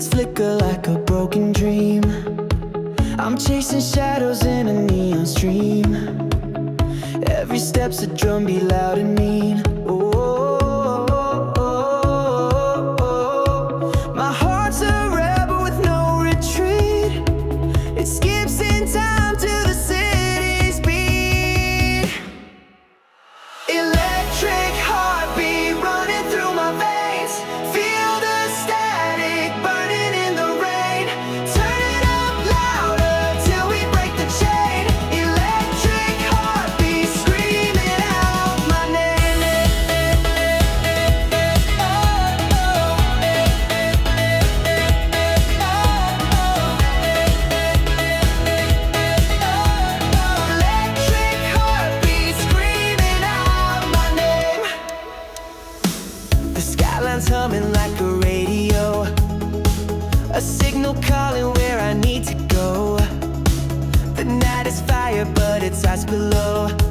lights flicker like a broken dream. I'm chasing shadows in a neon stream. Every step's a drumbeat loud and mean. My heart's a rebel with no retreat. It skips in time to the city's beat. Electric heartbeat running through my veins. Feel the static burning in the rain. Turn it up louder till we break the chain. Electric heartbeat screaming out my name. Electric heartbeat screaming out my name. The skyline's humming like a radio, a signal calling where I need to go. The night is fire, but it's ice below.